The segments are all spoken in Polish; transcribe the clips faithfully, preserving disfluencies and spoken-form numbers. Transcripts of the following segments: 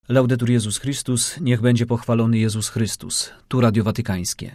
Laudetur Jezus Chrystus, niech będzie pochwalony Jezus Chrystus. Tu Radio Watykańskie.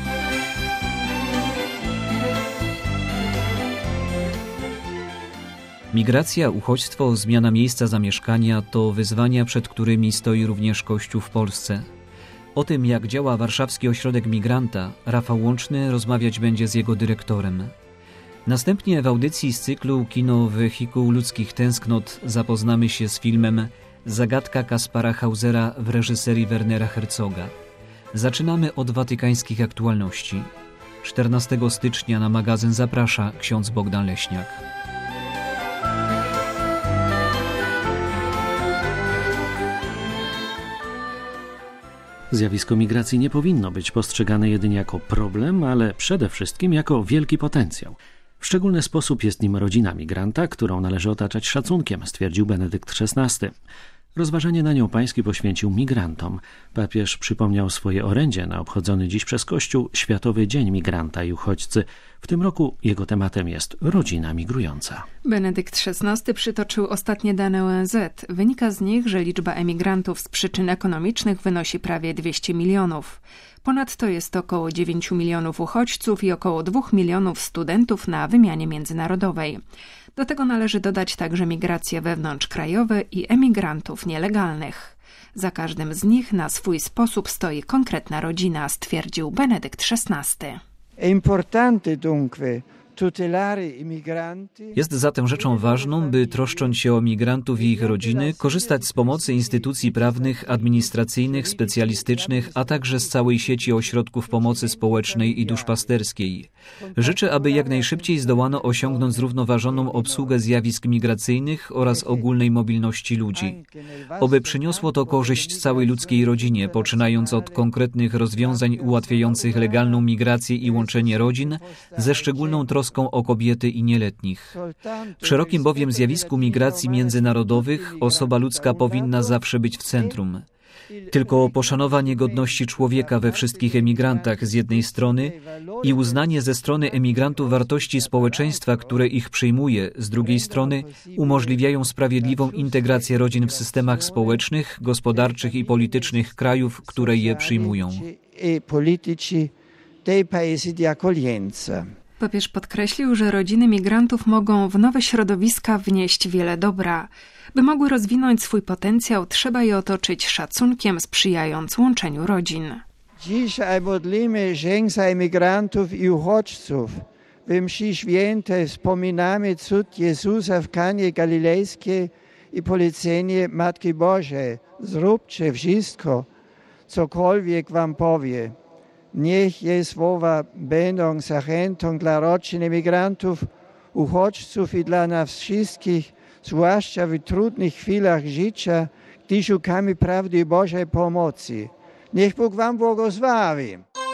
Migracja, uchodźstwo, zmiana miejsca zamieszkania to wyzwania, przed którymi stoi również Kościół w Polsce. O tym, jak działa Warszawski Ośrodek Migranta, Rafał Łączny rozmawiać będzie z jego dyrektorem. Następnie w audycji z cyklu Kino Wehikuł ludzkich tęsknot zapoznamy się z filmem Zagadka Kaspara Hausera w reżyserii Wernera Herzoga. Zaczynamy od watykańskich aktualności. czternastego stycznia na magazyn zaprasza ksiądz Bogdan Leśniak. Zjawisko migracji nie powinno być postrzegane jedynie jako problem, ale przede wszystkim jako wielki potencjał. W szczególny sposób jest nim rodzina migranta, którą należy otaczać szacunkiem, stwierdził Benedykt szesnasty. Rozważanie na nią pański poświęcił migrantom. Papież przypomniał swoje orędzie na obchodzony dziś przez Kościół Światowy Dzień Migranta i Uchodźcy. W tym roku jego tematem jest rodzina migrująca. Benedykt szesnasty przytoczył ostatnie dane O N Z. Wynika z nich, że liczba emigrantów z przyczyn ekonomicznych wynosi prawie dwieście milionów. Ponadto jest około dziewięć milionów uchodźców i około dwa milionów studentów na wymianie międzynarodowej. Do tego należy dodać także migracje wewnątrzkrajowe i emigrantów nielegalnych. Za każdym z nich na swój sposób stoi konkretna rodzina, stwierdził Benedykt szesnasty. Jest zatem rzeczą ważną, by troszcząc się o migrantów i ich rodziny, korzystać z pomocy instytucji prawnych, administracyjnych, specjalistycznych, a także z całej sieci ośrodków pomocy społecznej i duszpasterskiej. Życzę, aby jak najszybciej zdołano osiągnąć zrównoważoną obsługę zjawisk migracyjnych oraz ogólnej mobilności ludzi. Oby przyniosło to korzyść całej ludzkiej rodzinie, poczynając od konkretnych rozwiązań ułatwiających legalną migrację i łączenie rodzin, ze szczególną troską o kobiety i nieletnich. W szerokim bowiem zjawisku migracji międzynarodowych osoba ludzka powinna zawsze być w centrum. Tylko poszanowanie godności człowieka we wszystkich emigrantach z jednej strony i uznanie ze strony emigrantów wartości społeczeństwa, które ich przyjmuje, z drugiej strony umożliwiają sprawiedliwą integrację rodzin w systemach społecznych, gospodarczych i politycznych krajów, które je przyjmują. Papież podkreślił, że rodziny migrantów mogą w nowe środowiska wnieść wiele dobra. By mogły rozwinąć swój potencjał, trzeba je otoczyć szacunkiem, sprzyjając łączeniu rodzin. Dzisiaj modlimy się za emigrantów i uchodźców. W mszy świętej wspominamy cud Jezusa w Kanie Galilejskiej i polecenie Matki Bożej. Zróbcie wszystko, cokolwiek wam powie. Niech jej słowa będą zachętą dla rodzin emigrantów, uchodźców i dla nas wszystkich, zwłaszcza w trudnych chwilach życia, gdy szukamy prawdy Bożej pomocy. Niech Bóg wam błogosławi.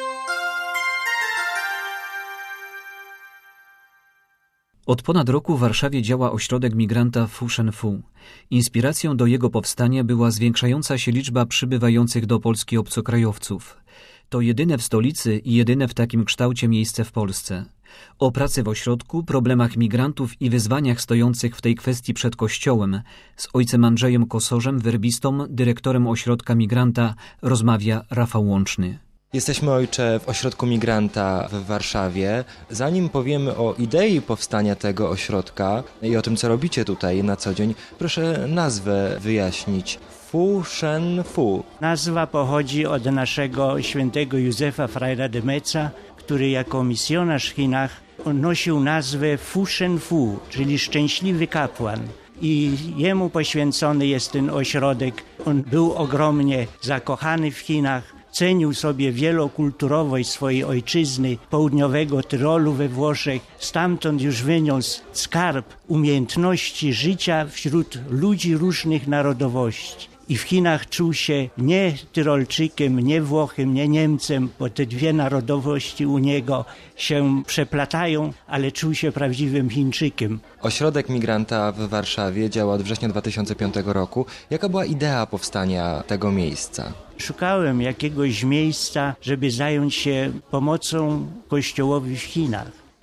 Od ponad roku w Warszawie działa ośrodek migranta Fu Shen Fu. Inspiracją do jego powstania była zwiększająca się liczba przybywających do Polski obcokrajowców. To jedyne w stolicy i jedyne w takim kształcie miejsce w Polsce. O pracy w ośrodku, problemach migrantów i wyzwaniach stojących w tej kwestii przed Kościołem z ojcem Andrzejem Kosorzem, werbistą, dyrektorem ośrodka migranta, rozmawia Rafał Łączny. Jesteśmy, ojcze, w ośrodku migranta w Warszawie. Zanim powiemy o idei powstania tego ośrodka i o tym, co robicie tutaj na co dzień, proszę nazwę wyjaśnić. Fu Shen Fu. Nazwa pochodzi od naszego świętego Józefa Freira de Meza, który jako misjonarz w Chinach nosił nazwę Fu Shen Fu, czyli szczęśliwy kapłan. I jemu poświęcony jest ten ośrodek. On był ogromnie zakochany w Chinach. Cenił sobie wielokulturowość swojej ojczyzny, południowego Tyrolu we Włoszech. Stamtąd już wyniósł skarb umiejętności życia wśród ludzi różnych narodowości. I w Chinach czuł się nie Tyrolczykiem, nie Włochem, nie Niemcem, bo te dwie narodowości u niego się przeplatają, ale czuł się prawdziwym Chińczykiem. Ośrodek migranta w Warszawie działa od września dwa tysiące piątego roku. Jaka była idea powstania tego miejsca? Szukałem jakiegoś miejsca, żeby zająć się pomocą Kościołowi w Chinach.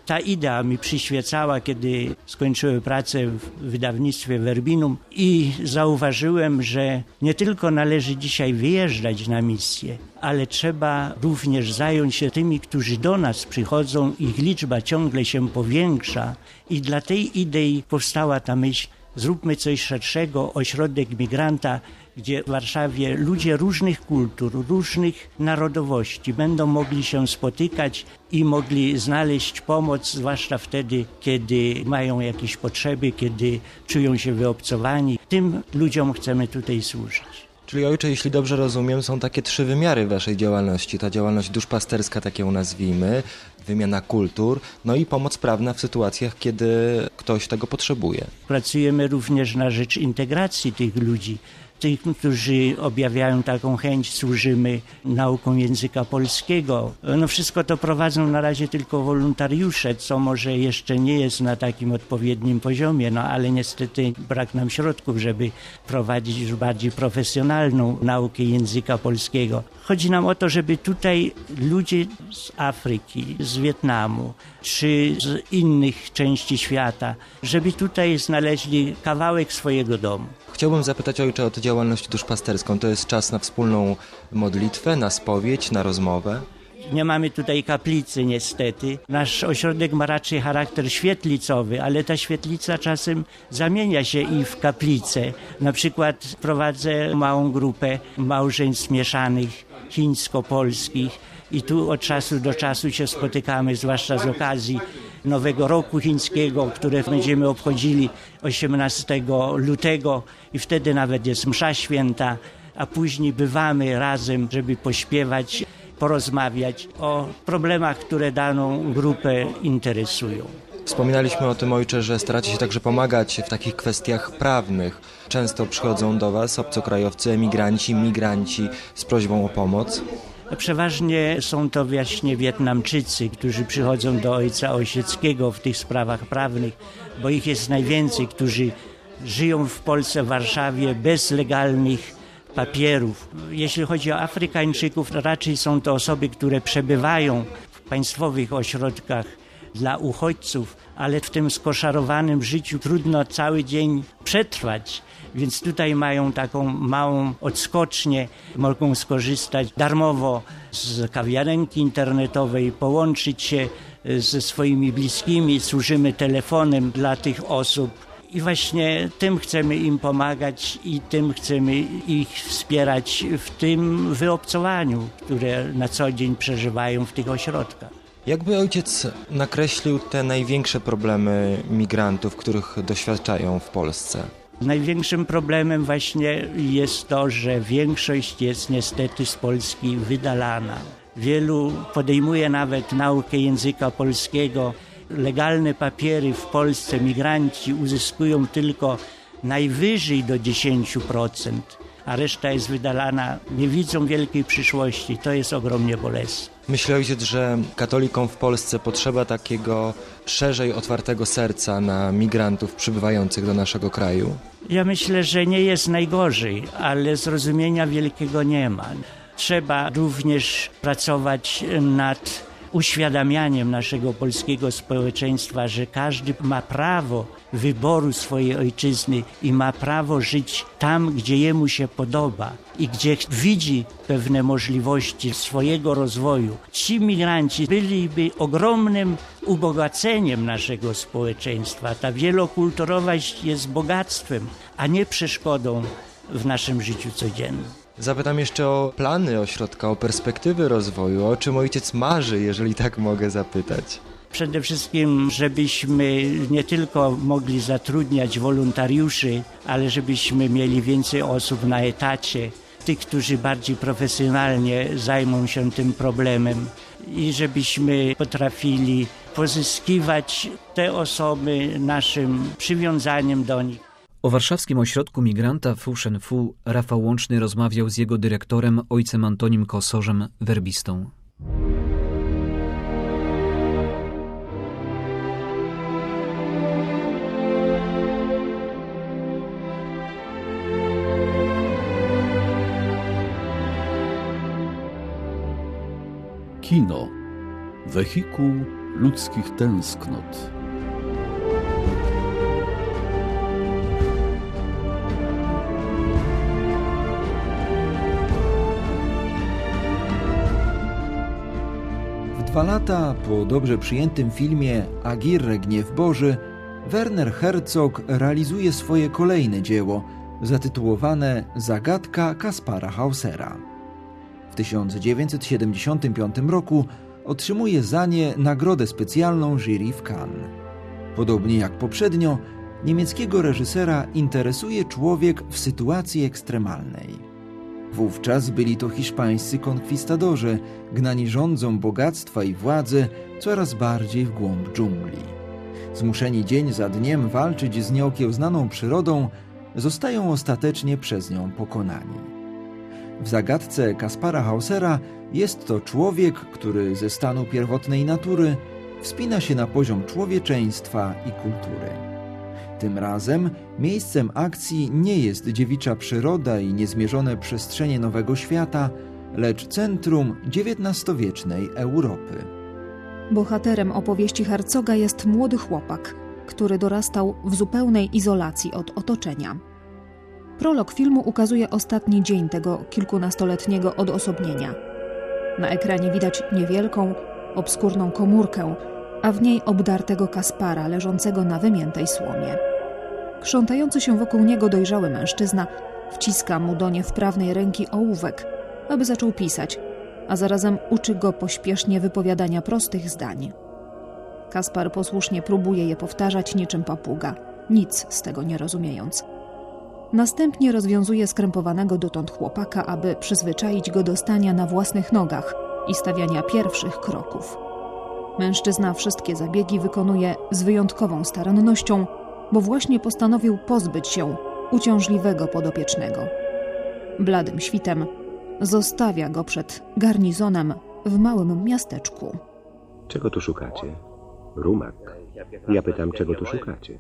Ta idea mi przyświecała, kiedy skończyłem pracę w wydawnictwie Verbinum i zauważyłem, że nie tylko należy dzisiaj wyjeżdżać na misję, ale trzeba również zająć się tymi, którzy do nas przychodzą. Ich liczba ciągle się powiększa i dla tej idei powstała ta myśl: zróbmy coś szerszego, ośrodek migranta, gdzie w Warszawie ludzie różnych kultur, różnych narodowości będą mogli się spotykać i mogli znaleźć pomoc, zwłaszcza wtedy, kiedy mają jakieś potrzeby, kiedy czują się wyobcowani. Tym ludziom chcemy tutaj służyć. Czyli ojcze, jeśli dobrze rozumiem, są takie trzy wymiary waszej działalności. Ta działalność duszpasterska, tak ją nazwijmy, wymiana kultur, no i pomoc prawna w sytuacjach, kiedy ktoś tego potrzebuje. Pracujemy również na rzecz integracji tych ludzi. Tych, którzy objawiają taką chęć, służymy nauką języka polskiego. No wszystko to prowadzą na razie tylko wolontariusze, co może jeszcze nie jest na takim odpowiednim poziomie, no ale niestety brak nam środków, żeby prowadzić już bardziej profesjonalną naukę języka polskiego. Chodzi nam o to, żeby tutaj ludzie z Afryki, z Wietnamu czy z innych części świata, żeby tutaj znaleźli kawałek swojego domu. Chciałbym zapytać ojcze o tę działalność duszpasterską. To jest czas na wspólną modlitwę, na spowiedź, na rozmowę? Nie mamy tutaj kaplicy niestety. Nasz ośrodek ma raczej charakter świetlicowy, ale ta świetlica czasem zamienia się i w kaplicę. Na przykład prowadzę małą grupę małżeństw mieszanych, chińsko-polskich i tu od czasu do czasu się spotykamy, zwłaszcza z okazji Nowego Roku Chińskiego, które będziemy obchodzili osiemnastego lutego i wtedy nawet jest msza święta, a później bywamy razem, żeby pośpiewać, porozmawiać o problemach, które daną grupę interesują. Wspominaliśmy o tym, ojcze, że staracie się także pomagać w takich kwestiach prawnych. Często przychodzą do was obcokrajowcy, emigranci, migranci z prośbą o pomoc. Przeważnie są to właśnie Wietnamczycy, którzy przychodzą do ojca Osieckiego w tych sprawach prawnych, bo ich jest najwięcej, którzy żyją w Polsce, w Warszawie bez legalnych papierów. Jeśli chodzi o Afrykańczyków, to raczej są to osoby, które przebywają w państwowych ośrodkach dla uchodźców, ale w tym skoszarowanym życiu trudno cały dzień przetrwać. Więc tutaj mają taką małą odskocznię, mogą skorzystać darmowo z kawiarenki internetowej, połączyć się ze swoimi bliskimi, służymy telefonem dla tych osób i właśnie tym chcemy im pomagać i tym chcemy ich wspierać w tym wyobcowaniu, które na co dzień przeżywają w tych ośrodkach. Jakby ojciec nakreślił te największe problemy migrantów, których doświadczają w Polsce? Największym problemem właśnie jest to, że większość jest niestety z Polski wydalana. Wielu podejmuje nawet naukę języka polskiego. Legalne papiery w Polsce migranci uzyskują tylko najwyżej do dziesięć procent, a reszta jest wydalana. Nie widzą wielkiej przyszłości. To jest ogromnie bolesne. Myślę, ojciec, że katolikom w Polsce potrzeba takiego szerzej otwartego serca na migrantów przybywających do naszego kraju? Ja myślę, że nie jest najgorzej, ale zrozumienia wielkiego nie ma. Trzeba również pracować nad uświadamianiem naszego polskiego społeczeństwa, że każdy ma prawo wyboru swojej ojczyzny i ma prawo żyć tam, gdzie jemu się podoba i gdzie widzi pewne możliwości swojego rozwoju. Ci migranci byliby ogromnym ubogaceniem naszego społeczeństwa. Ta wielokulturowość jest bogactwem, a nie przeszkodą w naszym życiu codziennym. Zapytam jeszcze o plany ośrodka, o perspektywy rozwoju, o czym ojciec marzy, jeżeli tak mogę zapytać. Przede wszystkim, żebyśmy nie tylko mogli zatrudniać wolontariuszy, ale żebyśmy mieli więcej osób na etacie, tych, którzy bardziej profesjonalnie zajmą się tym problemem i żebyśmy potrafili pozyskiwać te osoby naszym przywiązaniem do nich. O warszawskim ośrodku migranta Fu Shen Fu Rafał Łączny rozmawiał z jego dyrektorem, ojcem Antonim Kosorzem, werbistą. Kino. Wehikuł ludzkich tęsknot. W dwa lata po dobrze przyjętym filmie Agirre – Gniew Boży Werner Herzog realizuje swoje kolejne dzieło zatytułowane Zagadka Kaspara Hausera. W tysiąc dziewięćset siedemdziesiątym piątym roku otrzymuje za nie nagrodę specjalną jury w Cannes. Podobnie jak poprzednio, niemieckiego reżysera interesuje człowiek w sytuacji ekstremalnej. Wówczas byli to hiszpańscy konkwistadorzy, gnani rządzą bogactwa i władzy coraz bardziej w głąb dżungli. Zmuszeni dzień za dniem walczyć z nieokiełznaną przyrodą, zostają ostatecznie przez nią pokonani. W zagadce Kaspara Hausera jest to człowiek, który ze stanu pierwotnej natury wspina się na poziom człowieczeństwa i kultury. Tym razem miejscem akcji nie jest dziewicza przyroda i niezmierzone przestrzenie Nowego Świata, lecz centrum dziewiętnastowiecznej Europy. Bohaterem opowieści Herzoga jest młody chłopak, który dorastał w zupełnej izolacji od otoczenia. Prolog filmu ukazuje ostatni dzień tego kilkunastoletniego odosobnienia. Na ekranie widać niewielką, obskurną komórkę, a w niej obdartego Kaspara leżącego na wymiętej słomie. Krzątający się wokół niego dojrzały mężczyzna wciska mu do niewprawnej ręki ołówek, aby zaczął pisać, a zarazem uczy go pośpiesznie wypowiadania prostych zdań. Kaspar posłusznie próbuje je powtarzać niczym papuga, nic z tego nie rozumiejąc. Następnie rozwiązuje skrępowanego dotąd chłopaka, aby przyzwyczaić go do stania na własnych nogach i stawiania pierwszych kroków. Mężczyzna wszystkie zabiegi wykonuje z wyjątkową starannością, bo właśnie postanowił pozbyć się uciążliwego podopiecznego. Bladym świtem zostawia go przed garnizonem w małym miasteczku. Czego tu szukacie? Rumak. Ja pytam, czego tu szukacie?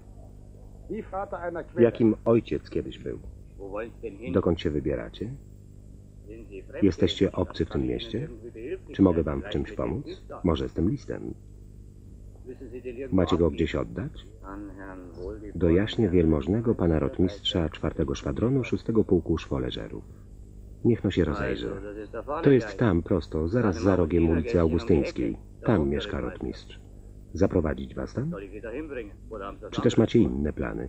Jakim ojciec kiedyś był? Dokąd się wybieracie? Jesteście obcy w tym mieście? Czy mogę wam w czymś pomóc? Może z tym listem. Macie go gdzieś oddać? Do jaśnie wielmożnego pana rotmistrza czwartego szwadronu szóstego pułku szwoleżerów. Niech no się rozejrzy. To jest tam prosto, zaraz za rogiem ulicy Augustyńskiej. Tam mieszka rotmistrz. Zaprowadzić was tam? Czy też macie inne plany?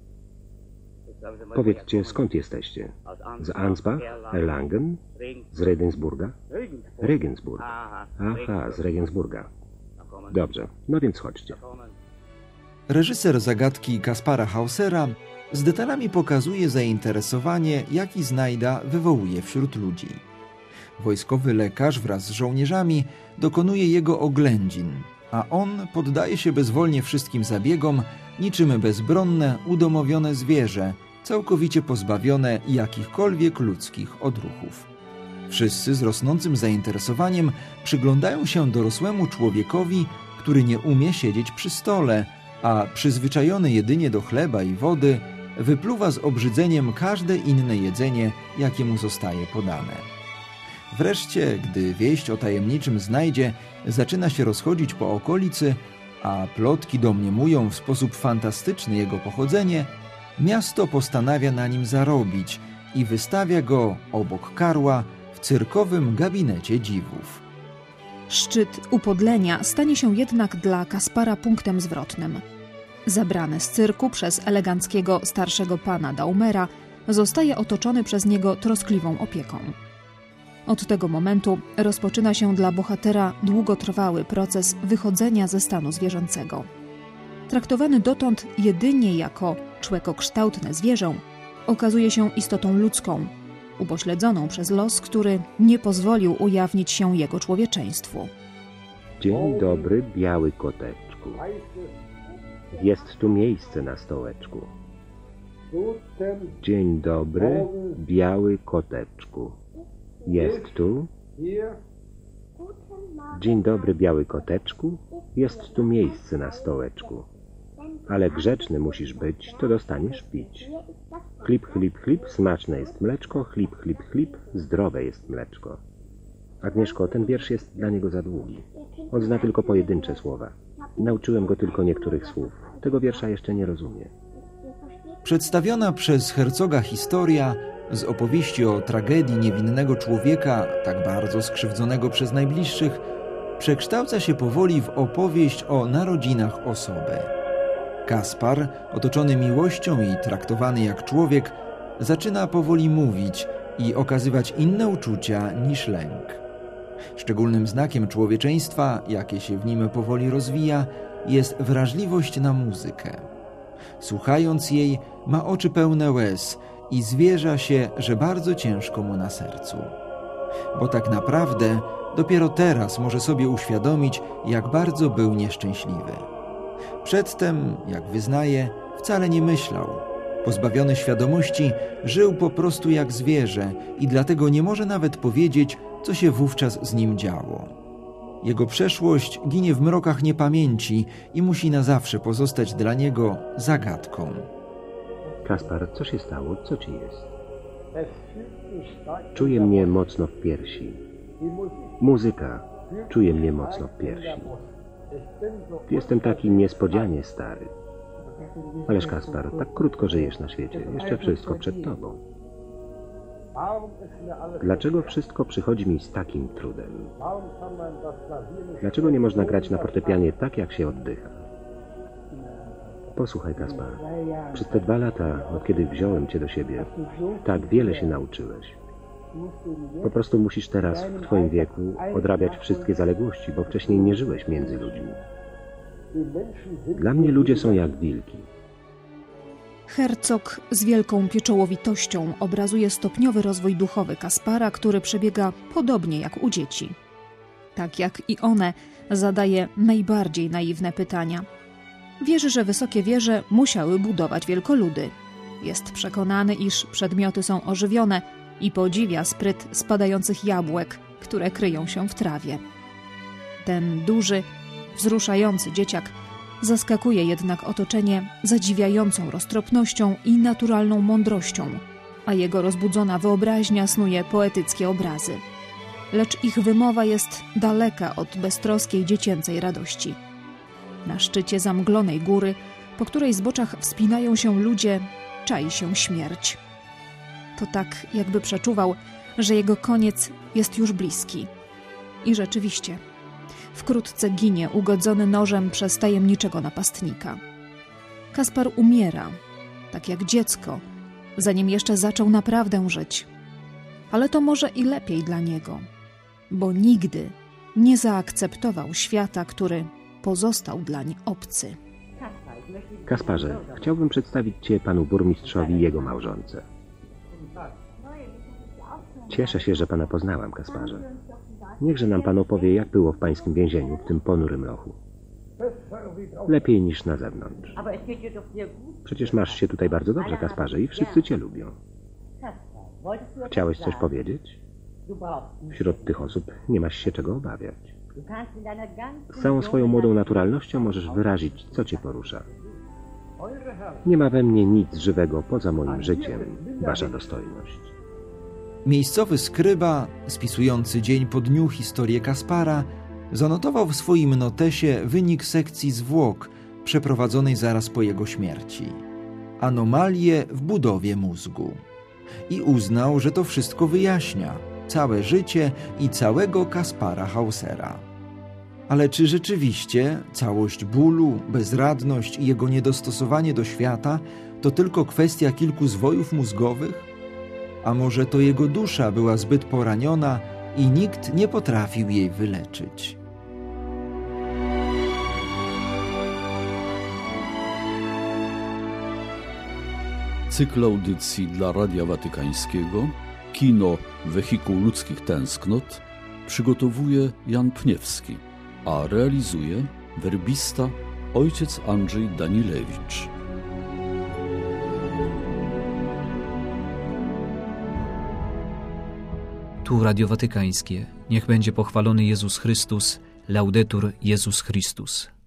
Powiedzcie, skąd jesteście? Z Ansbach? Erlangen? Z Regensburga? Regensburg. Aha, z Regensburga. Dobrze, no więc chodźcie. Reżyser zagadki Kaspara Hausera z detalami pokazuje zainteresowanie, jaki znajda wywołuje wśród ludzi. Wojskowy lekarz wraz z żołnierzami dokonuje jego oględzin, a on poddaje się bezwolnie wszystkim zabiegom, niczym bezbronne, udomowione zwierzę, całkowicie pozbawione jakichkolwiek ludzkich odruchów. Wszyscy z rosnącym zainteresowaniem przyglądają się dorosłemu człowiekowi, który nie umie siedzieć przy stole, a przyzwyczajony jedynie do chleba i wody, wypluwa z obrzydzeniem każde inne jedzenie, jakie mu zostaje podane. Wreszcie, gdy wieść o tajemniczym znajdzie zaczyna się rozchodzić po okolicy, a plotki domniemują w sposób fantastyczny jego pochodzenie, miasto postanawia na nim zarobić i wystawia go obok karła w cyrkowym gabinecie dziwów. Szczyt upodlenia stanie się jednak dla Kaspara punktem zwrotnym. Zabrany z cyrku przez eleganckiego starszego pana Daumera, zostaje otoczony przez niego troskliwą opieką. Od tego momentu rozpoczyna się dla bohatera długotrwały proces wychodzenia ze stanu zwierzęcego. Traktowany dotąd jedynie jako człekokształtne zwierzę, okazuje się istotą ludzką, upośledzoną przez los, który nie pozwolił ujawnić się jego człowieczeństwu. Dzień dobry, biały koteczku. Jest tu miejsce na stołeczku. Dzień dobry, biały koteczku. Jest tu? Dzień dobry, biały koteczku. Jest tu miejsce na stołeczku. Ale grzeczny musisz być, to dostaniesz pić. Chlip, chlip, chlip, smaczne jest mleczko, chlip, chlip, chlip, zdrowe jest mleczko. Agnieszko, ten wiersz jest dla niego za długi. On zna tylko pojedyncze słowa. Nauczyłem go tylko niektórych słów. Tego wiersza jeszcze nie rozumie. Przedstawiona przez Herzoga historia z opowieści o tragedii niewinnego człowieka, tak bardzo skrzywdzonego przez najbliższych, przekształca się powoli w opowieść o narodzinach osoby. Kaspar, otoczony miłością i traktowany jak człowiek, zaczyna powoli mówić i okazywać inne uczucia niż lęk. Szczególnym znakiem człowieczeństwa, jakie się w nim powoli rozwija, jest wrażliwość na muzykę. Słuchając jej, ma oczy pełne łez i zwierza się, że bardzo ciężko mu na sercu. Bo tak naprawdę dopiero teraz może sobie uświadomić, jak bardzo był nieszczęśliwy. Przedtem, jak wyznaje, wcale nie myślał. Pozbawiony świadomości, żył po prostu jak zwierzę i dlatego nie może nawet powiedzieć, co się wówczas z nim działo. Jego przeszłość ginie w mrokach niepamięci i musi na zawsze pozostać dla niego zagadką. Kaspar, co się stało? Co ci jest? Czuję mnie mocno w piersi. Muzyka czuje mnie mocno w piersi. Jestem taki niespodzianie stary. Ależ Kaspar, tak krótko żyjesz na świecie. Jeszcze wszystko przed tobą. Dlaczego wszystko przychodzi mi z takim trudem? Dlaczego nie można grać na fortepianie tak, jak się oddycha? Posłuchaj, Kaspar. Przez te dwa lata, od kiedy wziąłem cię do siebie, tak wiele się nauczyłeś. Po prostu musisz teraz, w twoim wieku, odrabiać wszystkie zaległości, bo wcześniej nie żyłeś między ludźmi. Dla mnie ludzie są jak wilki. Herzog z wielką pieczołowitością obrazuje stopniowy rozwój duchowy Kaspara, który przebiega podobnie jak u dzieci. Tak jak i one, zadaje najbardziej naiwne pytania. Wierzy, że wysokie wieże musiały budować wielkoludy. Jest przekonany, iż przedmioty są ożywione i podziwia spryt spadających jabłek, które kryją się w trawie. Ten duży, wzruszający dzieciak zaskakuje jednak otoczenie zadziwiającą roztropnością i naturalną mądrością, a jego rozbudzona wyobraźnia snuje poetyckie obrazy. Lecz ich wymowa jest daleka od beztroskiej dziecięcej radości. Na szczycie zamglonej góry, po której zboczach wspinają się ludzie, czai się śmierć. To tak, jakby przeczuwał, że jego koniec jest już bliski. I rzeczywiście, wkrótce ginie ugodzony nożem przez tajemniczego napastnika. Kaspar umiera, tak jak dziecko, zanim jeszcze zaczął naprawdę żyć. Ale to może i lepiej dla niego, bo nigdy nie zaakceptował świata, który pozostał dlań obcy. Kasparze, chciałbym przedstawić cię panu burmistrzowi i jego małżonce. Cieszę się, że pana poznałam, Kasparze. Niechże nam pan opowie, jak było w pańskim więzieniu, w tym ponurym lochu. Lepiej niż na zewnątrz. Przecież masz się tutaj bardzo dobrze, Kasparze, i wszyscy cię lubią. Chciałeś coś powiedzieć? Wśród tych osób nie masz się czego obawiać. Z całą swoją młodą naturalnością możesz wyrazić, co cię porusza. Nie ma we mnie nic żywego poza moim życiem, wasza dostojność. Miejscowy skryba, spisujący dzień po dniu historię Kaspara, zanotował w swoim notesie wynik sekcji zwłok przeprowadzonej zaraz po jego śmierci. Anomalie w budowie mózgu. I uznał, że to wszystko wyjaśnia całe życie i całego Kaspara Hausera. Ale czy rzeczywiście całość bólu, bezradność i jego niedostosowanie do świata to tylko kwestia kilku zwojów mózgowych? A może to jego dusza była zbyt poraniona i nikt nie potrafił jej wyleczyć? Cykl audycji dla Radia Watykańskiego Kino Wehikuł Ludzkich Tęsknot przygotowuje Jan Pniewski, a realizuje werbista ojciec Andrzej Danilewicz. Tu Radio Watykańskie. Niech będzie pochwalony Jezus Chrystus. Laudetur Jezus Chrystus.